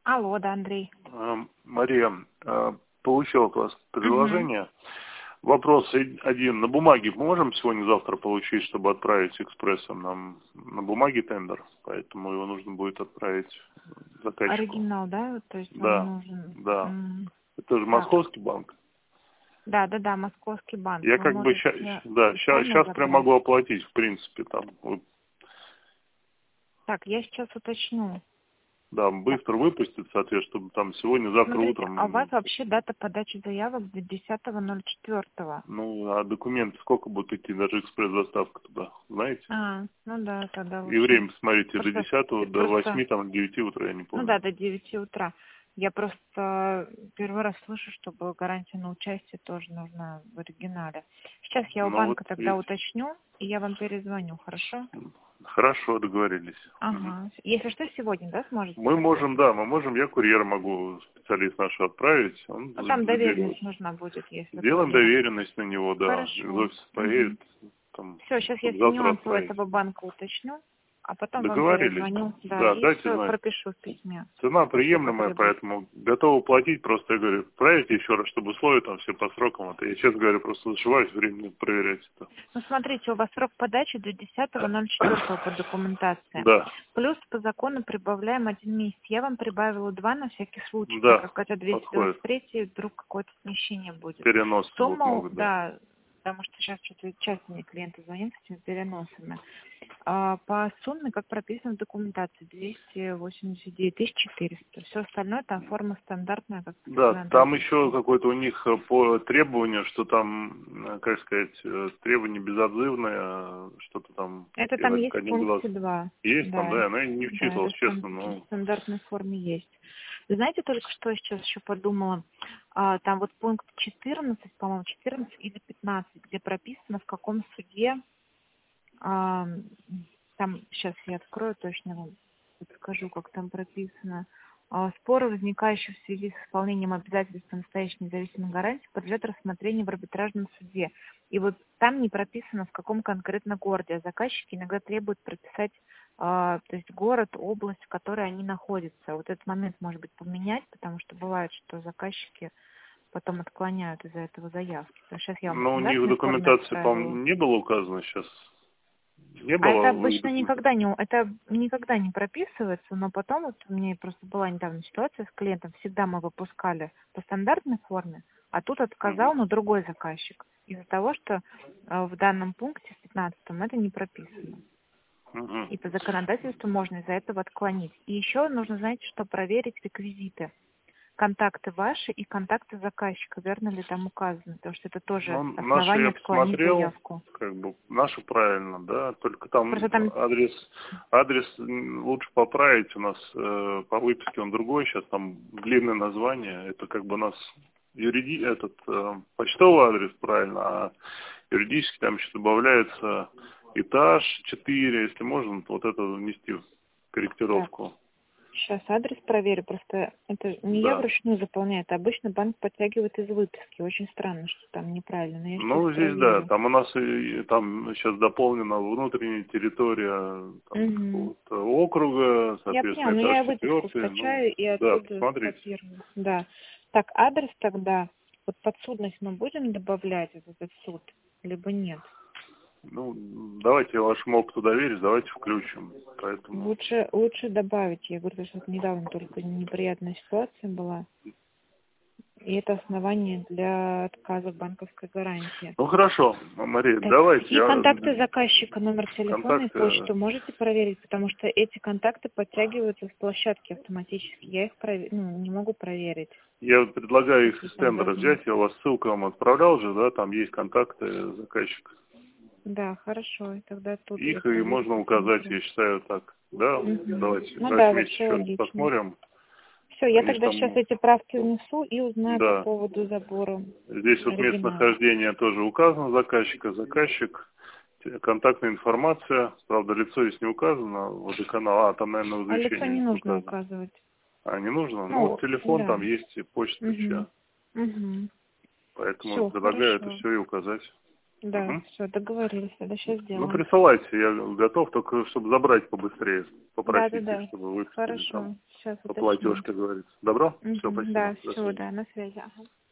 Алло, да, Андрей. Мария, получил от вас Угу. предложение. Вопрос один. На бумаге можем сегодня-завтра получить, чтобы отправить экспрессом нам на бумаге тендер? Поэтому его нужно будет отправить заказчику. Оригинал, да? То есть вам Да, нужен... да. Это же Так, московский банк. да, Московский банк. Я Вы как бы можете и сами сейчас прям забрать. могу оплатить, в принципе, там. Вот, Так, я сейчас уточню. да, Так, быстро выпустить, соответственно, чтобы там сегодня-завтра смотрите, а у вас утром. вообще дата подачи заявок до 10.04. Ну, а документы сколько будут идти, даже экспресс-доставка туда, знаете? Ну да, тогда И лучше. время, смотрите, до Просто, 10 до просто, 8 там, 9 утра, я не ну помню. да, до 9 утра. Я просто первый раз слышу, чтобы гарантия на участие тоже нужна в оригинале. Сейчас я у Ну, вот банка тогда видите. уточню, и я вам перезвоню, хорошо? Хорошо, договорились. Мгм. Ага. Если что, сегодня, да, сможете Мы забрать? можем, да, мы можем, я курьер могу, специалист наш отправить, он Ну, там заберет. доверенность нужна будет, если Сделаем курьером. доверенность на него, да, из Хорошо. офиса поедет, там, Все, сейчас я чтобы все завтра нюансы у отправить. этого банка уточню, а потом вам Договорились. перезвоню, да, Да, и дайте все знать. пропишу в письме, Цена то, что приемлемая, потребуется. поэтому готовы платить, просто я говорю, проверьте еще раз, чтобы условия там все по срокам. Это я, честно говоря, просто зашиваюсь, времени проверять это. Ну, смотрите, у вас срок подачи до 10.04 по документации. Да, Плюс по закону прибавляем 1 месяц. Я вам прибавила 2 на всякий случай, так да, как это подходит. 223, вдруг какое-то смещение будет. Переносы будут, Сумма, могут быть. да, потому что сейчас что-то часто мне клиенты звонят с этими переносами. По сумме, как прописано в документации, 289 400. Все остальное там форма стандартная, как Да, на там даче. еще какое-то у них по требованию, что там, как сказать, требование безотзывное, что-то там, Это я там так есть в один глаз. пункте 2. Есть там, Да, да, но я не да, это вчитывался, честно, в но... стандартной форме есть. Вы знаете, только что я сейчас еще подумала, там вот пункт 14, по-моему, 14 или 15, где прописано, в каком суде, а, там, сейчас я открою, точно вам подскажу, как там прописано. Споры, возникающие в связи с исполнением обязательств по настоящей независимой гарантии, подлежат рассмотрению в арбитражном суде. И вот там не прописано, в каком конкретно городе. А заказчики иногда требуют прописать, то есть город, область, в которой они находятся. Вот этот момент, может быть, поменять, потому что бывает, что заказчики потом отклоняют из-за этого заявки. Сейчас я вам в Но у них в стандартной форме документации, отправила. по-моему, не было указано сейчас. Не А это было в их обычно документации? никогда не прописывается, но потом вот у меня просто была недавно ситуация с клиентом, всегда мы выпускали по стандартной форме, а тут отказал, но другой заказчик, из-за того, что в данном пункте, в 15-м, это не прописано. Мгм. И по законодательству можно из-за этого отклонить. И еще нужно, знаете, что проверить реквизиты. Контакты ваши и контакты заказчика, верно ли там указано, потому что это тоже Ну, наши основание я отклонить посмотрел, заявку. как бы, наши правильно, да, только там Просто там адрес лучше поправить, у нас по выписке он другой, сейчас там длинное название, это как бы у нас почтовый адрес правильно, а юридически там еще добавляется этаж 4, если можно, вот это внести в так. корректировку. Сейчас адрес проверю, просто это не я Да. вручную заполняю, это обычно банк подтягивает из выписки. Очень странно, что там неправильно, но я сейчас Ну, здесь, да, проверю. там у нас там сейчас дополнена внутренняя территория там, Угу. какого-то округа, Я соответственно, поняла, но этаж я выписку 4, ну, скачаю и да, оттуда посмотрите. скопирую. Да. Так, адрес тогда, вот подсудность мы будем добавлять в этот суд, либо нет? Ну, давайте я вашему опыту доверюсь, давайте включим, поэтому... Лучше добавить. Я говорю, что недавно только неприятная ситуация была. И это основание для отказа банковской гарантии. Ну, хорошо, Мария, Так, давайте и я контакты заказчика, номер телефона и контакты... почту можете проверить, потому что эти контакты подтягиваются с площадки автоматически. Я их не могу проверить. Я предлагаю их Какие из там тендера должны. взять, я у вас ссылку вам отправлял же, да, там есть контакты заказчика. Да, хорошо. И тогда оттуда я Их и проверю, можно указать, посмотрю. я считаю, так. Да, Мгм. давайте Ну да, вместе вообще еще раз логично. посмотрим. Все, я Они же тогда сейчас там, эти правки внесу и узнаю по да, поводу забора здесь вот оригинала. местонахождение тоже указано заказчика, заказчик, контактная информация, правда, лицо здесь не указано, водоканал, там, наверное, в А лицо не извещении нужно указано. указывать. А, не нужно? Ну, вот Ну, телефон да. там есть и почта Угу. чья. Угу. Поэтому Все, предлагаю это хорошо. все и указать. Да, все, договорились, тогда сейчас сделаем. Ну, присылайте, я готов, только чтобы забрать побыстрее. Попросите, Да. чтобы выпустили Хорошо, там сейчас по платеж, уточню. как говорится. Добро? Все, Мгм, спасибо. да, До все, свидания. да, на связи. Ага.